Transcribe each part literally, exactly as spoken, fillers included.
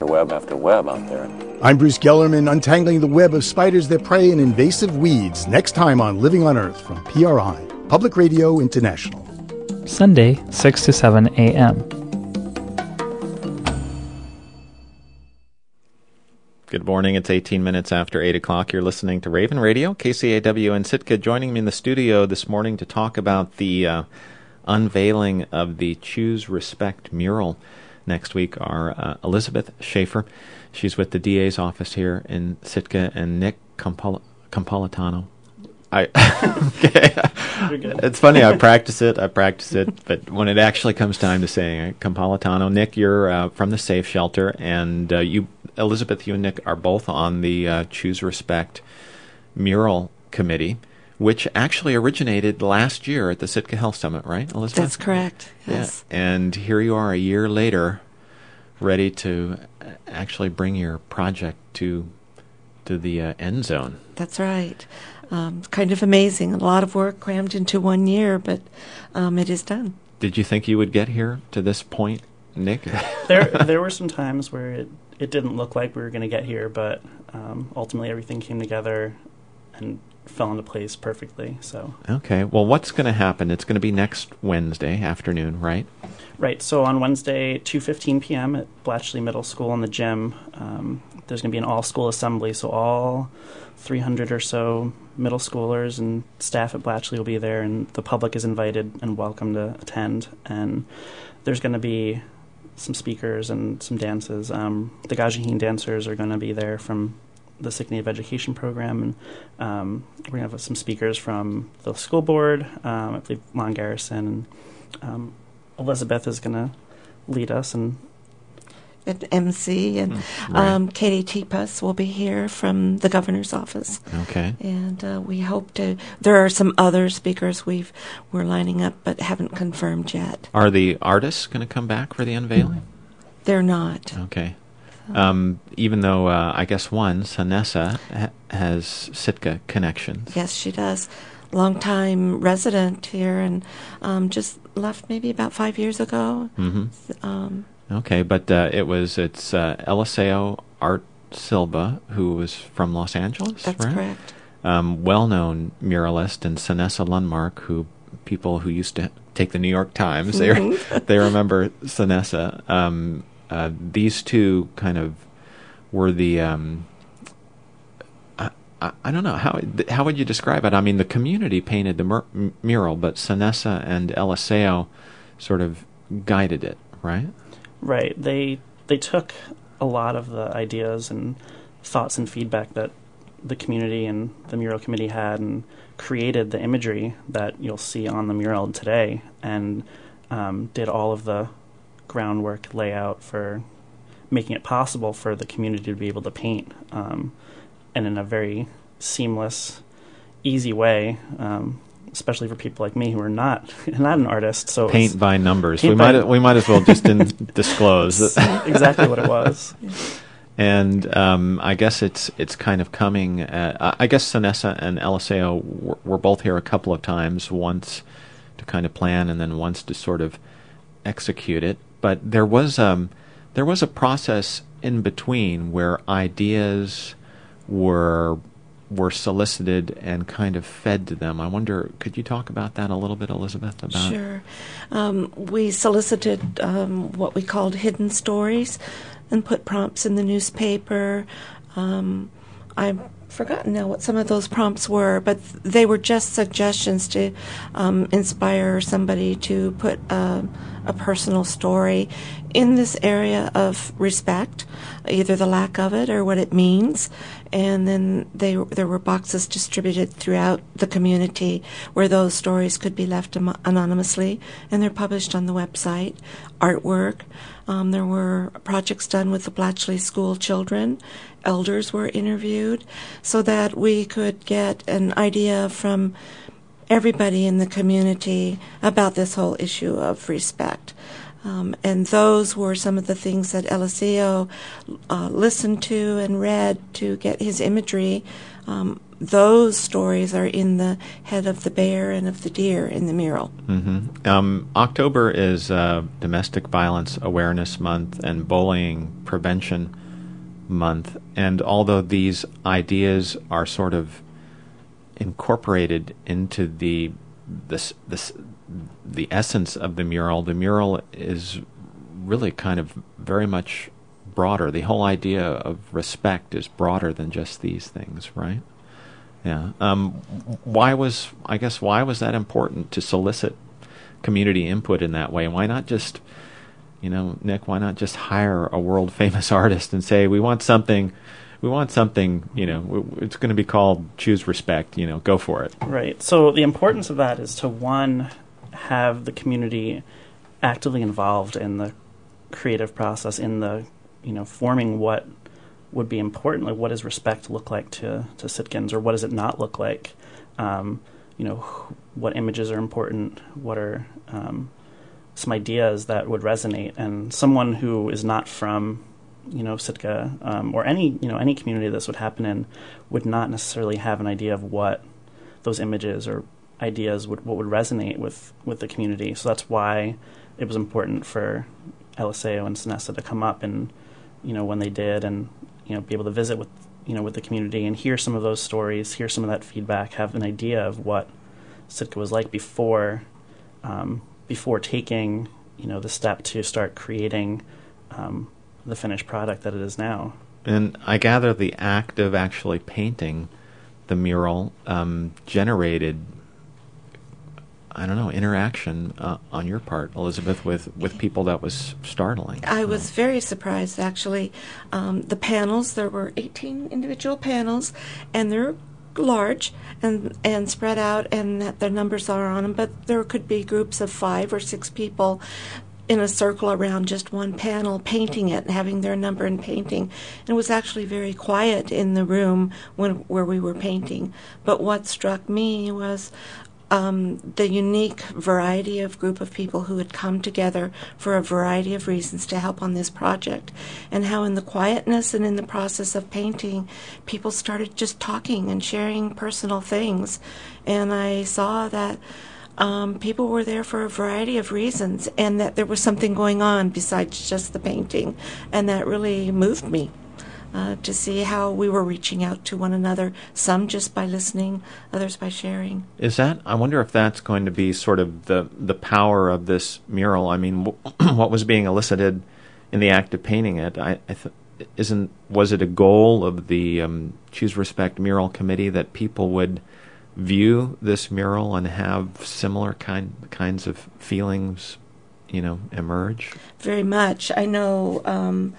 Web after web out there. I'm Bruce Gellerman, untangling the web of spiders that prey in invasive weeds, next time on Living on Earth from P R I, Public Radio International. Sunday, six to seven a.m. Good morning. It's eighteen minutes after eight o'clock. You're listening to Raven Radio, K C A W in Sitka. Joining me in the studio this morning to talk about the uh, unveiling of the Choose Respect mural next week are uh, Elizabeth Schaefer. She's with the D A's office here in Sitka, and Nick Compol- Compolitano. I It's funny, I practice it, I practice it, but when it actually comes time to saying it, Compolitano. Nick, you're uh, from the Safe Shelter, and uh, you, Elizabeth, you and Nick are both on the uh, Choose Respect mural committee, which actually originated last year at the Sitka Health Summit, right, Elizabeth? That's correct, yes. Yeah. And here you are a year later, ready to actually bring your project to to the uh, end zone. That's right. Um, it's kind of amazing. A lot of work crammed into one year, but um, it is done. Did you think you would get here to this point, Nick? there there were some times where it, it didn't look like we were going to get here, but um, ultimately everything came together and fell into place perfectly. So okay. Well, what's going to happen? It's going to be next Wednesday afternoon, right? Right. So on Wednesday, two fifteen p.m. at Blatchley Middle School in the gym, um, there's going to be an all-school assembly. So all three hundred or so middle schoolers and staff at Blatchley will be there, and the public is invited and welcome to attend. And there's going to be some speakers and some dances. Um, the Gajaheen dancers are going to be there from the Sick Native Education Program, and um, we're going to have some speakers from the school board, um, I believe Lon Garrison, and um, Elizabeth is going to lead us. And At M C, and right. um, Katie Tepas will be here from the governor's office. Okay. And uh, we hope to, there are some other speakers we've, we're lining up but haven't confirmed yet. Are the artists going to come back for the unveiling? They're not. Okay. Um, even though uh, I guess one, Sanessa, ha- has Sitka connections. Yes, she does. Long-time resident here, and um, just left maybe about five years ago. Mm-hmm. Um, okay, but uh, it was it's uh, Eliseo Art Silva, who was from Los Angeles, that's right? correct. Um, well-known muralist, and Sanessa Lundmark, who people who used to take the New York Times, they Mm-hmm. they remember Sanessa. Um, uh, these two kind of were the um, I, I, I don't know how how would you describe it? I mean, the community painted the mur- m- mural, but Sanessa and Eliseo sort of guided it, right? Right. They they took a lot of the ideas and thoughts and feedback that the community and the mural committee had, and created the imagery that you'll see on the mural today, and um, did all of the groundwork layout for making it possible for the community to be able to paint, um, and in a very seamless, easy way. Um, especially for people like me who are not not an artist. So paint by numbers. Paint we by might we might as well just didn't disclose exactly what it was. And um, I guess it's it's kind of coming. Uh, I guess Sanessa and Eliseo were, were both here a couple of times. Once to kind of plan, and then once to sort of execute it. But there was um there was a process in between where ideas were. were solicited and kind of fed to them. I wonder, could you talk about that a little bit, Elizabeth? About Sure. Um, we solicited um, what we called hidden stories and put prompts in the newspaper. Um, I've forgotten now what some of those prompts were, but th- they were just suggestions to um, inspire somebody to put uh, a personal story in this area of respect, either the lack of it or what it means. And then they, there were boxes distributed throughout the community where those stories could be left am- anonymously, and they're published on the website. Artwork. Um, there were projects done with the Blatchley School children. Elders were interviewed so that we could get an idea from everybody in the community about this whole issue of respect. Um, and those were some of the things that Eliseo uh, listened to and read to get his imagery. Um, those stories are in the head of the bear and of the deer in the mural. Mm-hmm. Um, October is uh, Domestic Violence Awareness Month and Bullying Prevention Month, and although these ideas are sort of incorporated into the this this the essence of the mural, the mural is really kind of very much broader. The whole idea of respect is broader than just these things, right? Yeah. Um, why was, I guess, why was that important to solicit community input in that way? Why not just, you know, Nick, why not just hire a world famous artist and say, we want something, we want something, you know, it's going to be called Choose Respect, you know, go for it. Right. So the importance of that is to, one, have the community actively involved in the creative process, in the, you know, forming what would be important, like what does respect look like to, to Sitkans, or what does it not look like? Um, you know, wh- what images are important, what are um, some ideas that would resonate, and someone who is not from, you know, Sitka, um, or any, you know, any community this would happen in, would not necessarily have an idea of what those images or ideas would, what would resonate with, with the community. So that's why it was important for L S A O and SNESA to come up, and, you know, when they did, and, you know, be able to visit with, you know, with the community and hear some of those stories, hear some of that feedback, have an idea of what Sitka was like before, um, before taking, you know, the step to start creating um, the finished product that it is now. And I gather the act of actually painting the mural um, generated, I don't know, interaction uh, on your part, Elizabeth, with, with people that was startling. I was very surprised, actually. Um, the panels, there were eighteen individual panels, and they're large and and spread out, and that their numbers are on them, but there could be groups of five or six people in a circle around just one panel, painting it and having their number and painting. And it was actually very quiet in the room when where we were painting. But what struck me was Um, the unique variety of group of people who had come together for a variety of reasons to help on this project, and how in the quietness and in the process of painting, people started just talking and sharing personal things. And I saw that um, people were there for a variety of reasons, and that there was something going on besides just the painting, and that really moved me. Uh, to see how we were reaching out to one another, some just by listening, others by sharing. Is that, I wonder if that's going to be sort of the, the power of this mural. I mean, w- what was being elicited in the act of painting it, I, I th- isn't, was it a goal of the um, Choose Respect Mural Committee that people would view this mural and have similar kind kinds of feelings, you know, emerge? Very much. I know um,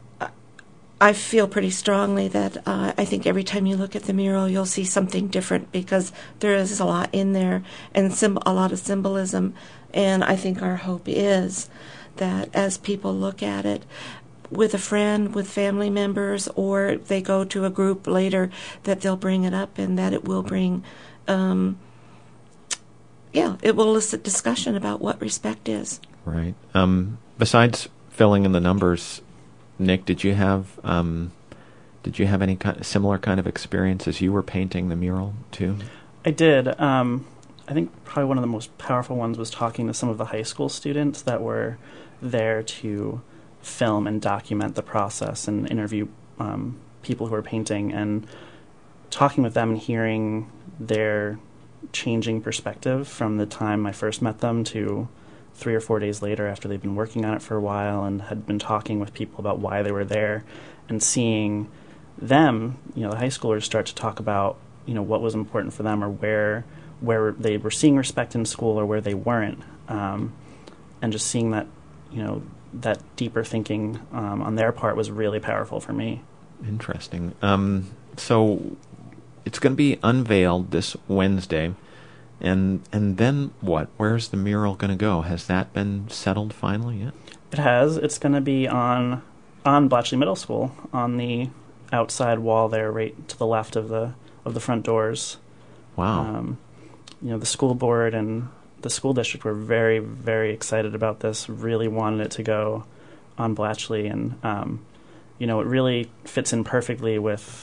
I feel pretty strongly that uh, I think every time you look at the mural, you'll see something different, because there is a lot in there and sim- a lot of symbolism. And I think our hope is that as people look at it with a friend, with family members, or they go to a group later, that they'll bring it up, and that it will bring, um, yeah, it will elicit discussion about what respect is. Right. Um, besides filling in the numbers, Nick, did you have um, did you have any kind of similar kind of experience as you were painting the mural too? I did. Um, I think probably one of the most powerful ones was talking to some of the high school students that were there to film and document the process and interview um, people who were painting, and talking with them and hearing their changing perspective from the time I first met them to three or four days later, after they've been working on it for a while and had been talking with people about why they were there, and seeing them, you know, the high schoolers start to talk about, you know, what was important for them, or where where they were seeing respect in school or where they weren't, um, and just seeing that, you know, that deeper thinking um, on their part was really powerful for me. Interesting. Um, so it's going to be unveiled this Wednesday. And and then what? Where's the mural going to go? Has that been settled finally yet? It has. It's going to be on on Blatchley Middle School, on the outside wall there, right to the left of the of the front doors. Wow. Um, you know, the school board and the school district were very, very excited about this. Really wanted it to go on Blatchley, and um, you know, it really fits in perfectly with,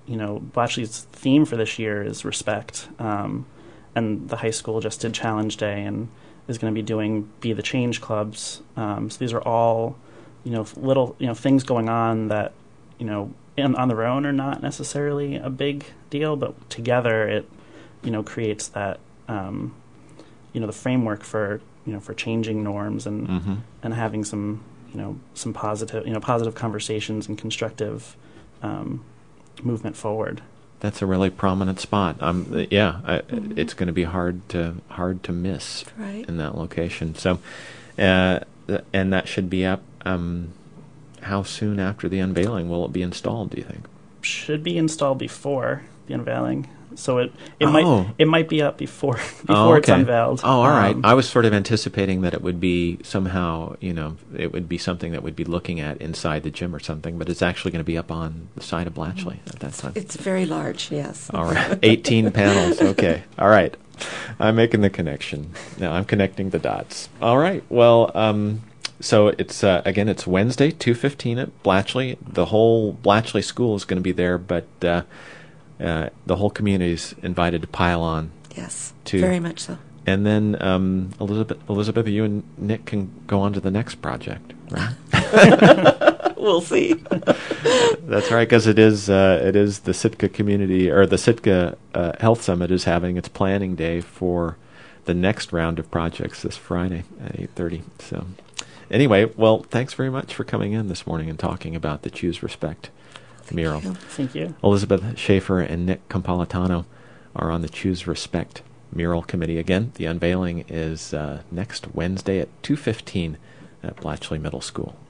you know, Blatchley's theme for this year is respect. Um, and the high school just did Challenge Day and is going to be doing Be the Change clubs. Um, so these are all, you know, little, you know, things going on that, you know, in, on their own are not necessarily a big deal, but together it, you know, creates that, um, you know, the framework for, you know, for changing norms and Mm-hmm. and having some, you know, some positive, you know, positive conversations and constructive um, movement forward. That's a really prominent spot. Um, yeah, I, it's going to be hard to hard to miss Right. in that location. So, uh, th- and that should be up. Um, how soon after the unveiling will it be installed, do you think? Should be installed before the unveiling, so it it Oh. might it might be up before before Oh, it's okay. unveiled. Oh, all right. Um, I was sort of anticipating that it would be somehow, you know, it would be something that we'd be looking at inside the gym or something, but it's actually going to be up on the side of Blatchley at that time. It's very large, yes. All right. eighteen panels. Okay. All right. I'm making the connection. Now I'm connecting the dots. All right. Well, um, so it's, uh, again, it's Wednesday, two fifteen at Blatchley. The whole Blatchley school is going to be there, but uh, uh, the whole community is invited to pile on. Yes, To- very much so. And then, um, Elizabeth, Elizabeth, you and Nick can go on to the next project, right? We'll see. That's right, because it is uh, it is the Sitka community or the Sitka uh, Health Summit is having its planning day for the next round of projects this Friday at eight thirty. So, anyway, well, thanks very much for coming in this morning and talking about the Choose Respect mural. you. Thank you. Elizabeth Schaefer and Nick Compolitano are on the Choose Respect mural committee. Again, the unveiling is uh, next Wednesday at two fifteen at Blatchley Middle School.